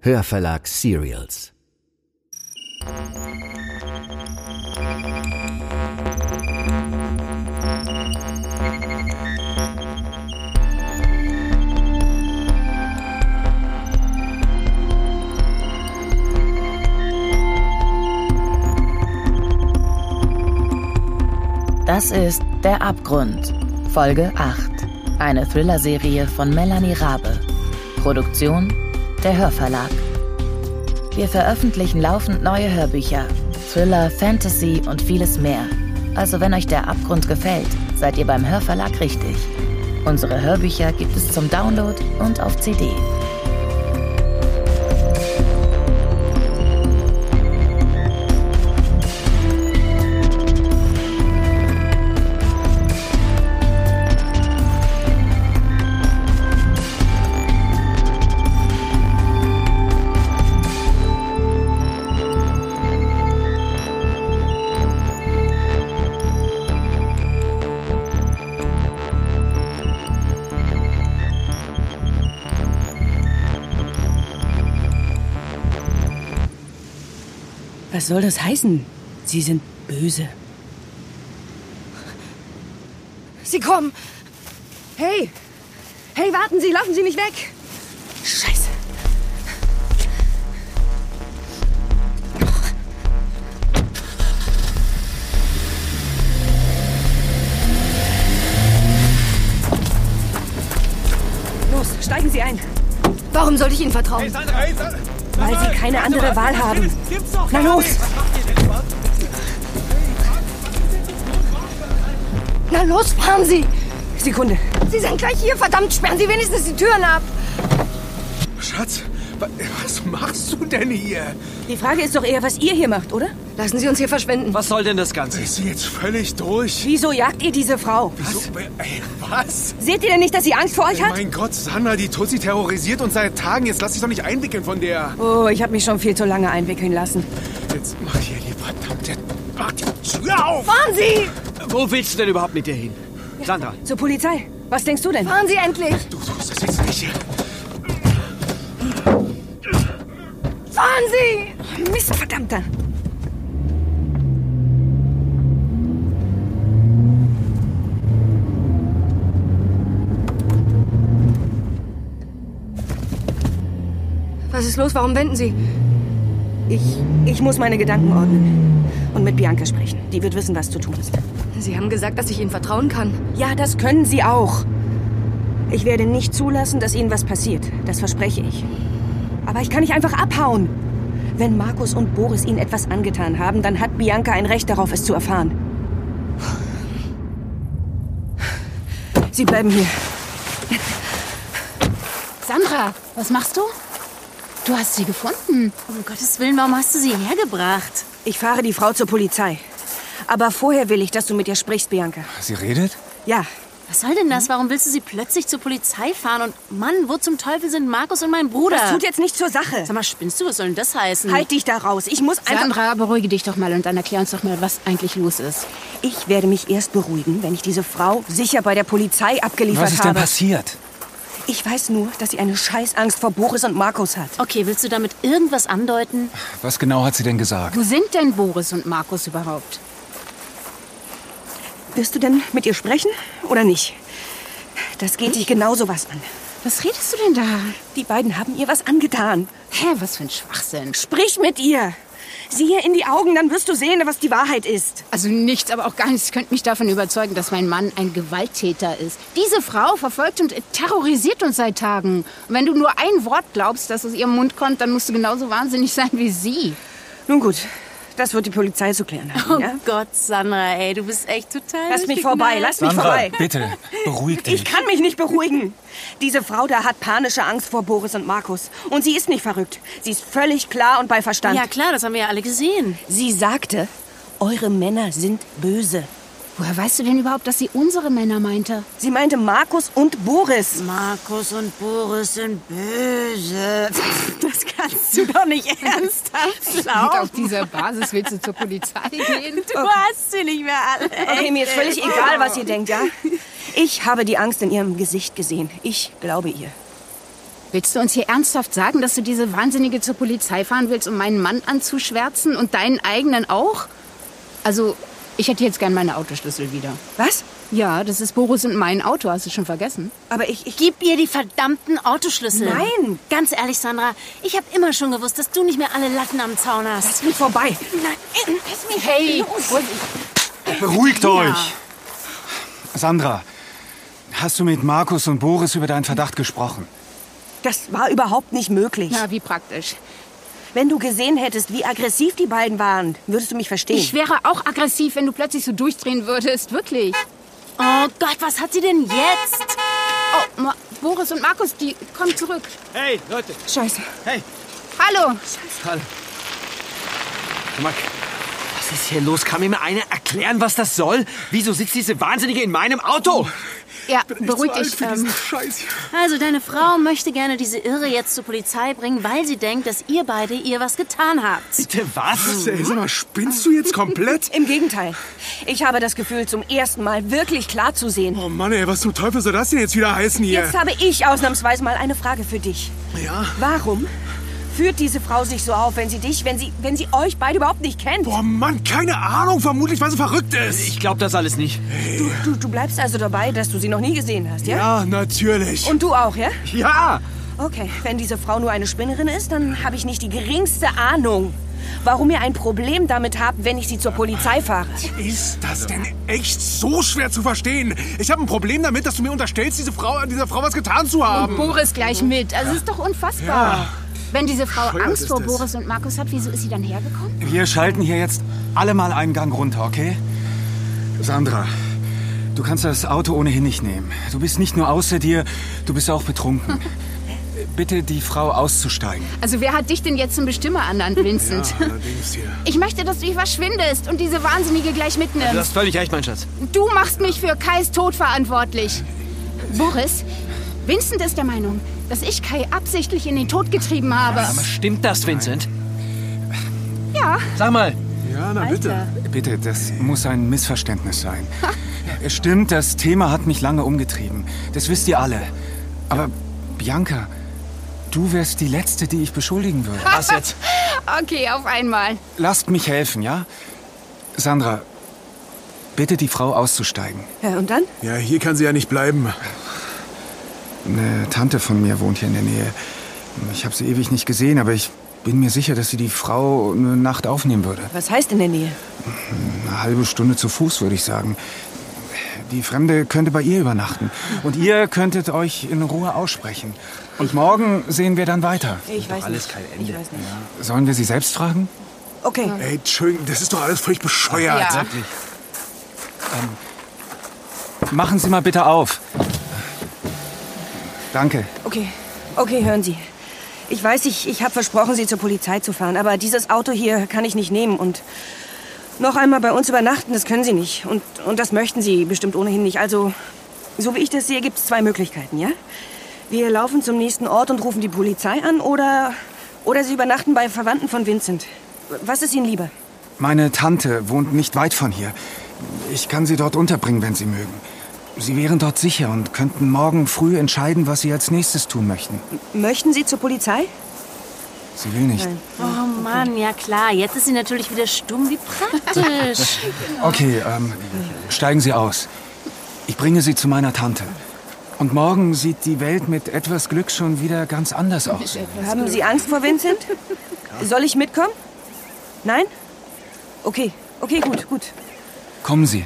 Hörverlag Serials. Das ist Der Abgrund, Folge 8. Eine Thriller-Serie von Melanie Rabe. Produktion der Hörverlag. Wir veröffentlichen laufend neue Hörbücher, Thriller, Fantasy und vieles mehr. Also wenn euch Der Abgrund gefällt, seid ihr beim Hörverlag richtig. Unsere Hörbücher gibt es zum Download und auf CD. Was soll das heißen? Sie sind böse. Sie kommen! Hey! Hey, warten Sie! Laufen Sie nicht weg! Scheiße. Los, steigen Sie ein! Warum sollte ich Ihnen vertrauen? Weil Sie keine andere Wahl haben. Na los! Na los, fahren Sie! Sekunde. Sie sind gleich hier, verdammt, sperren Sie wenigstens die Türen ab! Schatz, was machst du denn hier? Die Frage ist doch eher, was ihr hier macht, oder? Lassen Sie uns hier verschwinden. Was soll denn das Ganze? Ist sie jetzt völlig durch? Wieso jagt ihr diese Frau? Wieso? Was? Seht ihr denn nicht, dass sie Angst vor euch hat? Mein Gott, Sandra, die Tussi terrorisiert uns seit Tagen. Jetzt lass dich doch nicht einwickeln von der... Oh, ich habe mich schon viel zu lange einwickeln lassen. Jetzt mach hier die verdammte... Mach die Tür auf! Fahren Sie! Wo willst du denn überhaupt mit dir hin? Sandra. Zur Polizei. Was denkst du denn? Fahren Sie endlich! Du suchst das jetzt nicht hier. Fahren Sie! Mist, verdammter. Was ist los? Warum wenden Sie? Ich muss meine Gedanken ordnen. Und mit Bianca sprechen. Die wird wissen, was zu tun ist. Sie haben gesagt, dass ich Ihnen vertrauen kann. Ja, das können Sie auch. Ich werde nicht zulassen, dass Ihnen was passiert. Das verspreche ich. Aber ich kann nicht einfach abhauen. Wenn Markus und Boris Ihnen etwas angetan haben, dann hat Bianca ein Recht darauf, es zu erfahren. Sie bleiben hier. Sandra, was machst du? Du hast sie gefunden. Um Gottes Willen, warum hast du sie hergebracht? Ich fahre die Frau zur Polizei. Aber vorher will ich, dass du mit ihr sprichst, Bianca. Sie redet? Ja. Was soll denn das? Warum willst du sie plötzlich zur Polizei fahren? Und Mann, wo zum Teufel sind Markus und mein Bruder? Das tut jetzt nichts zur Sache. Sag mal, spinnst du? Was soll denn das heißen? Halt dich da raus. Ich muss einfach... Sandra, beruhige dich doch mal und dann erklär uns doch mal, was eigentlich los ist. Ich werde mich erst beruhigen, wenn ich diese Frau sicher bei der Polizei abgeliefert habe. Was ist denn passiert? Ich weiß nur, dass sie eine Scheißangst vor Boris und Markus hat. Okay, willst du damit irgendwas andeuten? Was genau hat sie denn gesagt? Wo sind denn Boris und Markus überhaupt? Wirst du denn mit ihr sprechen oder nicht? Das geht dich genauso was an. Was redest du denn da? Die beiden haben ihr was angetan. Hä, was für ein Schwachsinn. Sprich mit ihr. Sieh ihr in die Augen, dann wirst du sehen, was die Wahrheit ist. Also nichts, aber auch gar nichts könnte mich davon überzeugen, dass mein Mann ein Gewalttäter ist. Diese Frau verfolgt und terrorisiert uns seit Tagen. Und wenn du nur ein Wort glaubst, das aus ihrem Mund kommt, dann musst du genauso wahnsinnig sein wie sie. Nun gut, das wird die Polizei zu klären haben, Oh ja? Gott, Sandra, ey, du bist echt total... Lass mich vorbei, lass mich vorbei. Bitte, beruhig dich. Ich kann mich nicht beruhigen. Diese Frau da hat panische Angst vor Boris und Markus. Und sie ist nicht verrückt. Sie ist völlig klar und bei Verstand. Ja klar, das haben wir ja alle gesehen. Sie sagte, eure Männer sind böse. Woher weißt du denn überhaupt, dass sie unsere Männer meinte? Sie meinte Markus und Boris. Markus und Boris sind böse. Das kannst du doch nicht ernsthaft glauben. Und auf dieser Basis willst du zur Polizei gehen? Du hast sie nicht mehr alle. Okay, mir ist völlig egal, was ihr denkt, ja? Ich habe die Angst in ihrem Gesicht gesehen. Ich glaube ihr. Willst du uns hier ernsthaft sagen, dass du diese Wahnsinnige zur Polizei fahren willst, um meinen Mann anzuschwärzen und deinen eigenen auch? Also, ich hätte jetzt gern meine Autoschlüssel wieder. Was? Ja, das ist Boris und mein Auto, hast du schon vergessen? Aber ich... Gib ihr die verdammten Autoschlüssel. Nein! Ganz ehrlich, Sandra, ich habe immer schon gewusst, dass du nicht mehr alle Latten am Zaun hast. Lass mich vorbei. Nein, lass mich Hey, Beruhigt euch! Sandra, hast du mit Markus und Boris über deinen Verdacht gesprochen? Das war überhaupt nicht möglich. Na, wie praktisch. Wenn du gesehen hättest, wie aggressiv die beiden waren, würdest du mich verstehen. Ich wäre auch aggressiv, wenn du plötzlich so durchdrehen würdest, wirklich. Oh Gott, was hat sie denn jetzt? Oh, Boris und Markus, die kommen zurück. Hey, Leute. Scheiße. Hey. Hallo. Hallo. Mark, was ist hier los? Kann mir mal einer erklären, was das soll? Wieso sitzt diese Wahnsinnige in meinem Auto? Ja, beruhig dich. Also, deine Frau möchte gerne diese Irre jetzt zur Polizei bringen, weil sie denkt, dass ihr beide ihr was getan habt. Bitte was? Ey, sag mal, spinnst du jetzt komplett? Im Gegenteil. Ich habe das Gefühl, zum ersten Mal wirklich klar zu sehen. Oh Mann, ey, was zum Teufel soll das denn jetzt wieder heißen hier? Jetzt habe ich ausnahmsweise mal eine Frage für dich. Ja? Warum führt diese Frau sich so auf, wenn sie euch beide überhaupt nicht kennt? Boah, Mann, keine Ahnung. Vermutlich, weil sie verrückt ist. Ich glaube das alles nicht. Du bleibst also dabei, dass du sie noch nie gesehen hast, ja? Ja, natürlich. Und du auch, ja? Ja! Okay, wenn diese Frau nur eine Spinnerin ist, dann habe ich nicht die geringste Ahnung, warum ihr ein Problem damit habt, wenn ich sie zur Polizei fahre. Ist das denn echt so schwer zu verstehen? Ich habe ein Problem damit, dass du mir unterstellst, dieser Frau was getan zu haben. Und Boris gleich mit. Also, es ist doch unfassbar. Ja. Wenn diese Frau Bescheuert Angst ist vor das. Boris und Markus hat, wieso ist sie dann hergekommen? Wir schalten hier jetzt alle mal einen Gang runter, okay? Sandra, du kannst das Auto ohnehin nicht nehmen. Du bist nicht nur außer dir, du bist auch betrunken. Bitte die Frau auszusteigen. Also, wer hat dich denn jetzt zum Bestimmer ernannt, Vincent? Ja, allerdings hier. Ich möchte, dass du hier verschwindest und diese Wahnsinnige gleich mitnimmst. Du hast völlig recht, mein Schatz. Du machst mich für Kais Tod verantwortlich. Boris, Vincent ist der Meinung, dass ich Kai absichtlich in den Tod getrieben habe. Aber stimmt das, Vincent? Ja. Sag mal. Ja, na bitte. Bitte, das muss ein Missverständnis sein. Es stimmt, das Thema hat mich lange umgetrieben. Das wisst ihr alle. Aber Bianca, du wärst die Letzte, die ich beschuldigen würde. Was jetzt? Okay, auf einmal. Lasst mich helfen, ja? Sandra, bitte die Frau auszusteigen. Ja, und dann? Ja, hier kann sie ja nicht bleiben. Eine Tante von mir wohnt hier in der Nähe. Ich habe sie ewig nicht gesehen, aber ich bin mir sicher, dass sie die Frau eine Nacht aufnehmen würde. Was heißt in der Nähe? Eine halbe Stunde zu Fuß, würde ich sagen. Die Fremde könnte bei ihr übernachten. Und ihr könntet euch in Ruhe aussprechen. Und morgen sehen wir dann weiter. Ich weiß alles nicht. kein Ende. Ich weiß nicht. Sollen wir sie selbst fragen? Okay. Ey, Entschuldigung, das ist doch alles völlig bescheuert. Ja. Wirklich. Machen Sie mal bitte auf. Danke. Okay, hören Sie. Ich weiß, ich habe versprochen, Sie zur Polizei zu fahren, aber dieses Auto hier kann ich nicht nehmen und noch einmal bei uns übernachten, das können Sie nicht. Und das möchten Sie bestimmt ohnehin nicht. Also, so wie ich das sehe, gibt es zwei Möglichkeiten, ja? Wir laufen zum nächsten Ort und rufen die Polizei an oder Sie übernachten bei Verwandten von Vincent. Was ist Ihnen lieber? Meine Tante wohnt nicht weit von hier. Ich kann sie dort unterbringen, wenn Sie mögen. Sie wären dort sicher und könnten morgen früh entscheiden, was Sie als nächstes tun möchten. Möchten Sie zur Polizei? Sie will nicht. Nein. Oh Mann, ja klar. Jetzt ist sie natürlich wieder stumm. Wie praktisch. Okay, steigen Sie aus. Ich bringe Sie zu meiner Tante. Und morgen sieht die Welt mit etwas Glück schon wieder ganz anders aus. Haben Sie Angst vor Vincent? Soll ich mitkommen? Nein? Okay, gut. Kommen Sie.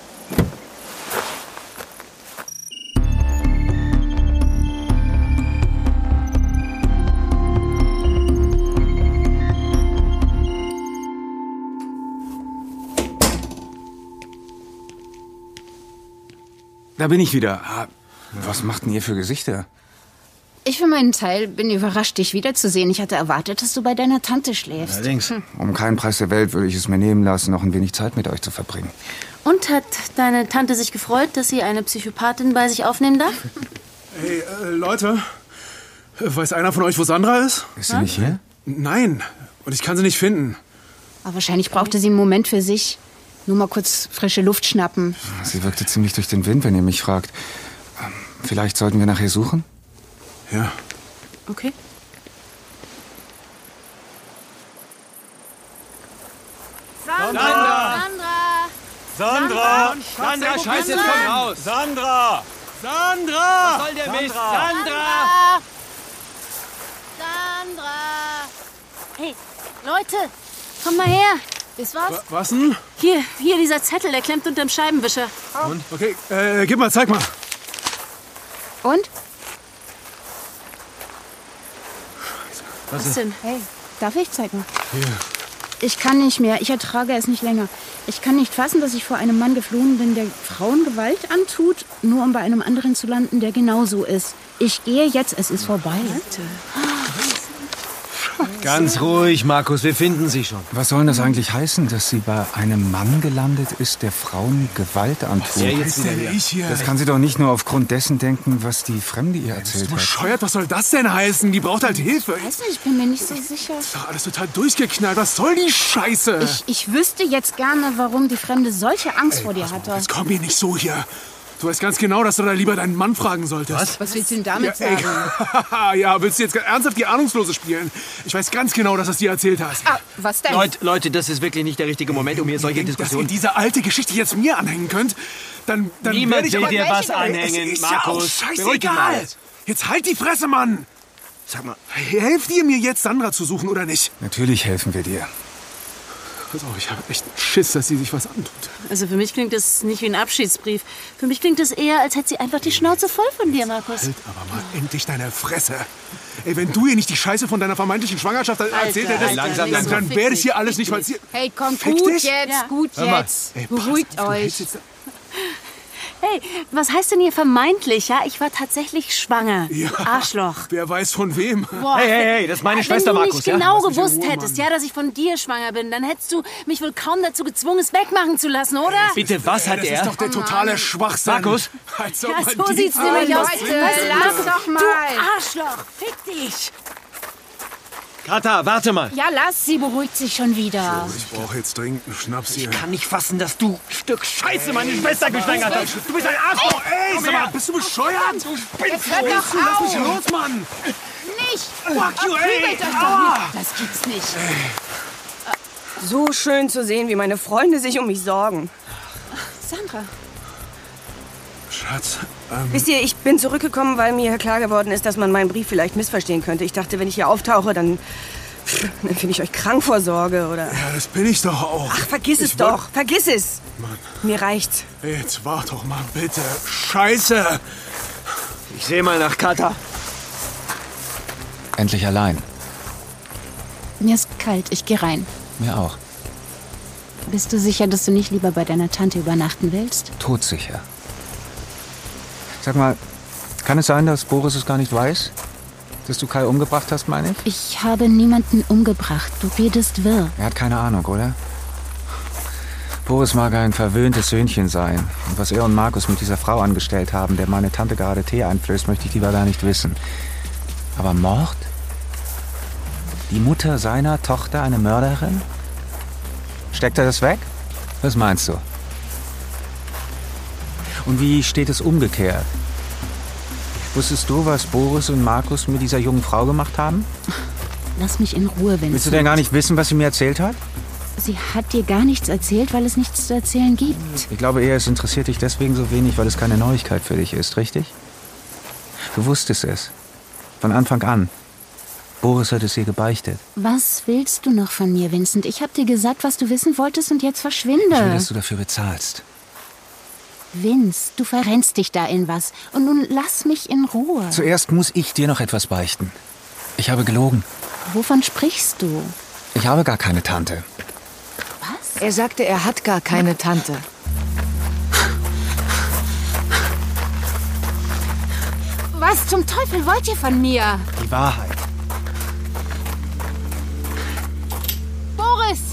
Da bin ich wieder. Was macht denn ihr für Gesichter? Ich für meinen Teil bin überrascht, dich wiederzusehen. Ich hatte erwartet, dass du bei deiner Tante schläfst. Allerdings. Um keinen Preis der Welt würde ich es mir nehmen lassen, noch ein wenig Zeit mit euch zu verbringen. Und hat deine Tante sich gefreut, dass sie eine Psychopathin bei sich aufnehmen darf? Hey, Leute, weiß einer von euch, wo Sandra ist? Ist sie nicht hier? Nein, und ich kann sie nicht finden. Aber wahrscheinlich brauchte sie einen Moment für sich. Nur mal kurz frische Luft schnappen. Sie wirkte ziemlich durch den Wind, wenn ihr mich fragt. Vielleicht sollten wir nach ihr suchen? Ja. Okay. Sandra! Sandra, scheiß jetzt, komm raus! Sandra! Sandra! Was soll der Mist? Sandra! Hey, Leute, kommt mal her. Ist was? Was denn? Hier dieser Zettel, der klemmt unterm Scheibenwischer. Und? Okay, gib mal, zeig mal. Und? Was denn? Hey, darf ich zeigen? Hier. Ich kann nicht mehr. Ich ertrage es nicht länger. Ich kann nicht fassen, dass ich vor einem Mann geflohen bin, der Frauen Gewalt antut, nur um bei einem anderen zu landen, der genauso ist. Ich gehe jetzt. Es ist vorbei. Ganz ruhig, Markus, wir finden sie schon. Was soll das eigentlich heißen, dass sie bei einem Mann gelandet ist, der Frauen Gewalt antut? Das kann sie doch nicht nur aufgrund dessen denken, was die Fremde ihr erzählt hat. Bescheuert, was soll das denn heißen? Die braucht halt Hilfe. Ich weiß nicht, ich bin mir nicht so sicher. Das ist doch alles total durchgeknallt. Was soll die Scheiße? Ich wüsste jetzt gerne, warum die Fremde solche Angst vor dir hatte. Jetzt komm mir nicht so hier. Du weißt ganz genau, dass du da lieber deinen Mann fragen solltest. Was willst du denn damit sagen? Ja, willst du jetzt ernsthaft die Ahnungslose spielen? Ich weiß ganz genau, dass du es dir erzählt hast. Ah, was denn? Leute, das ist wirklich nicht der richtige Moment, um hier solche Diskussionen... Dass ihr diese alte Geschichte jetzt mir anhängen könnt, dann Niemand werde ich will dir was anhängen, ist Markus. Ja auch Beruhig dich mal. scheißegal. Jetzt halt die Fresse, Mann. Sag mal, helft ihr mir jetzt, Sandra zu suchen oder nicht? Natürlich helfen wir dir. Pass auf, ich habe echt Schiss, dass sie sich was antut. Also für mich klingt das nicht wie ein Abschiedsbrief. Für mich klingt das eher, als hätte sie einfach die Schnauze voll von dir, Markus. Halt aber mal endlich deine Fresse. Ey, wenn du ihr nicht die Scheiße von deiner vermeintlichen Schwangerschaft erzählt hättest, dann wäre das hier alles nicht passiert. Hey, komm, Fick gut dich? jetzt, Ja. gut jetzt. Ey, Beruhigt pass auf, du euch. hältst jetzt- Hey, was heißt denn hier vermeintlich, ja? Ich war tatsächlich schwanger. Ja. Arschloch. Wer weiß von wem. Boah, Hey, das ist meine Schwester, wenn du Markus, nicht ja? genau Lass mich in gewusst Ruhe, hättest, Mann. ja, dass ich von dir schwanger bin, dann hättest du mich wohl kaum dazu gezwungen, es wegmachen zu lassen, oder? Bitte, was hat Das er? ist doch der totale Schwachsinn. Markus? Als ob Ja, man so die sieht's nämlich aus. Leute, Weißt du, lass Markus, doch mal. Du Arschloch, fick dich. Kata, warte mal. Ja, lass, sie beruhigt sich schon wieder. Ich brauche jetzt dringend einen Schnaps hier. Ich kann nicht fassen, dass du Stück Scheiße meine Schwester geschwängert hast. Du bist ein Arschloch. Ey, sag mal, bist du bescheuert? Jetzt hört doch Lass mich auf. los, Mann. Nicht. Fuck you, ey. Prügelt euch doch nicht. Das gibt's nicht. So schön zu sehen, wie meine Freunde sich um mich sorgen. Sandra. Schatz, Wisst ihr, ich bin zurückgekommen, weil mir klar geworden ist, dass man meinen Brief vielleicht missverstehen könnte. Ich dachte, wenn ich hier auftauche, dann finde ich euch krank vor Sorge, oder... ja, das bin ich doch auch. Ach, vergiss es doch. Vergiss es. Mann. Mir reicht's. Ey, jetzt wart doch mal bitte. Scheiße. Ich sehe mal nach Kata. Endlich allein. Mir ist kalt, ich gehe rein. Mir auch. Bist du sicher, dass du nicht lieber bei deiner Tante übernachten willst? Todsicher. Sag mal, kann es sein, dass Boris es gar nicht weiß? Dass du Kai umgebracht hast, meine ich? Ich habe niemanden umgebracht. Du redest wirr. Er hat keine Ahnung, oder? Boris mag ein verwöhntes Söhnchen sein. Und was er und Markus mit dieser Frau angestellt haben, der meine Tante gerade Tee einflößt, möchte ich lieber gar nicht wissen. Aber Mord? Die Mutter seiner Tochter eine Mörderin? Steckt er das weg? Was meinst du? Und wie steht es umgekehrt? Wusstest du, was Boris und Markus mit dieser jungen Frau gemacht haben? Lass mich in Ruhe, Vincent. Willst du denn gar nicht wissen, was sie mir erzählt hat? Sie hat dir gar nichts erzählt, weil es nichts zu erzählen gibt. Ich glaube eher, es interessiert dich deswegen so wenig, weil es keine Neuigkeit für dich ist, richtig? Du wusstest es. Von Anfang an. Boris hat es ihr gebeichtet. Was willst du noch von mir, Vincent? Ich habe dir gesagt, was du wissen wolltest und jetzt verschwinde. Ich will, dass du dafür bezahlst. Vince, du verrennst dich da in was. Und nun lass mich in Ruhe. Zuerst muss ich dir noch etwas beichten. Ich habe gelogen. Wovon sprichst du? Ich habe gar keine Tante. Er sagte, er hat gar keine Tante. Was zum Teufel wollt ihr von mir? Die Wahrheit. Boris!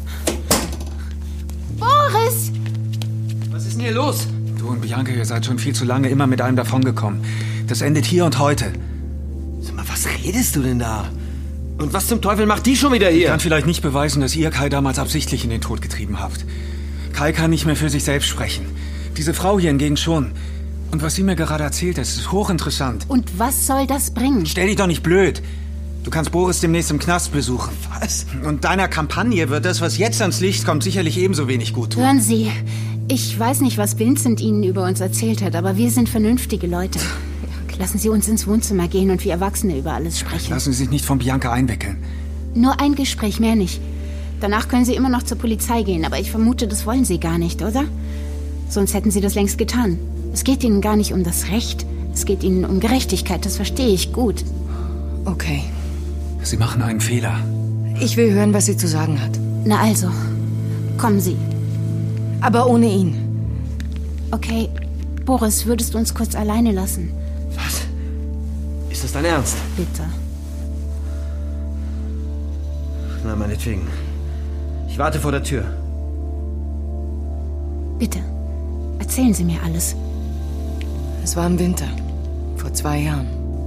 Boris! Was ist denn hier los? Du und Bianca, ihr seid schon viel zu lange immer mit einem davongekommen. Das endet hier und heute. Sag mal, was redest du denn da? Und was zum Teufel macht die schon wieder hier? Ich kann vielleicht nicht beweisen, dass ihr Kai damals absichtlich in den Tod getrieben habt. Kai kann nicht mehr für sich selbst sprechen. Diese Frau hier hingegen schon. Und was sie mir gerade erzählt, das ist hochinteressant. Und was soll das bringen? Stell dich doch nicht blöd. Du kannst Boris demnächst im Knast besuchen. Was? Und deiner Kampagne wird das, was jetzt ans Licht kommt, sicherlich ebenso wenig gut tun. Hören Sie, ich weiß nicht, was Vincent Ihnen über uns erzählt hat, aber wir sind vernünftige Leute. Lassen Sie uns ins Wohnzimmer gehen und wie Erwachsene über alles sprechen. Lassen Sie sich nicht von Bianca einwickeln. Nur ein Gespräch, mehr nicht. Danach können Sie immer noch zur Polizei gehen, aber ich vermute, das wollen Sie gar nicht, oder? Sonst hätten Sie das längst getan. Es geht Ihnen gar nicht um das Recht. Es geht Ihnen um Gerechtigkeit, das verstehe ich gut. Okay. Sie machen einen Fehler. Ich will hören, was sie zu sagen hat. Na also, kommen Sie. Aber ohne ihn. Okay, Boris, würdest du uns kurz alleine lassen? Was? Ist das dein Ernst? Bitte. Na, meinetwegen. Ich warte vor der Tür. Bitte, erzählen Sie mir alles. Es war im Winter, vor 2 Jahren.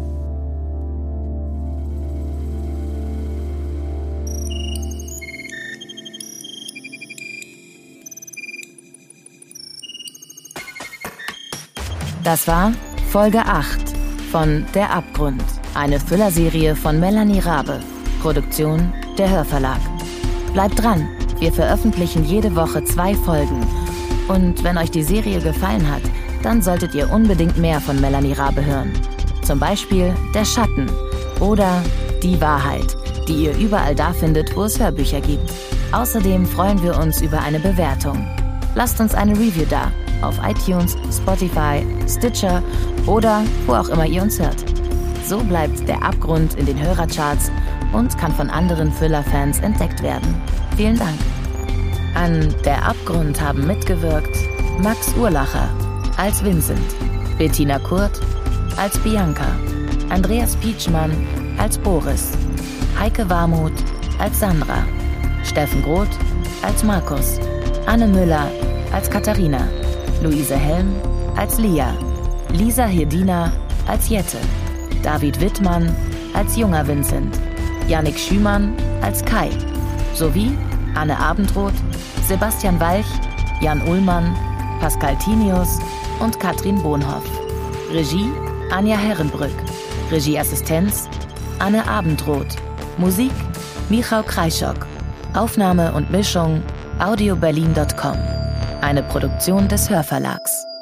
Das war Folge 8 von Der Abgrund, eine Thriller-Serie von Melanie Rabe. Produktion der Hörverlag. Bleibt dran, wir veröffentlichen jede Woche 2 Folgen. Und wenn euch die Serie gefallen hat, dann solltet ihr unbedingt mehr von Melanie Rabe hören. Zum Beispiel Der Schatten oder Die Wahrheit, die ihr überall da findet, wo es Hörbücher gibt. Außerdem freuen wir uns über eine Bewertung. Lasst uns eine Review da. Auf iTunes, Spotify, Stitcher oder wo auch immer ihr uns hört. So bleibt Der Abgrund in den Hörercharts und kann von anderen Thriller-Fans entdeckt werden. Vielen Dank. An Der Abgrund haben mitgewirkt Max Urlacher als Vincent, Bettina Kurt als Bianca, Andreas Pietschmann als Boris, Heike Warmuth als Sandra, Steffen Groth als Markus, Anne Müller als Katharina, Luise Helm als Lia, Lisa Hirdina als Jette, David Wittmann als junger Vincent, Jannik Schümann als Kai, sowie Anne Abendroth, Sebastian Walch, Jan Ullmann, Pascal Tinius und Katrin Bohnhoff. Regie Anja Herrenbrück, Regieassistenz Anne Abendroth, Musik Michał Kreischock, Aufnahme und Mischung audioberlin.com. Eine Produktion des Hörverlags.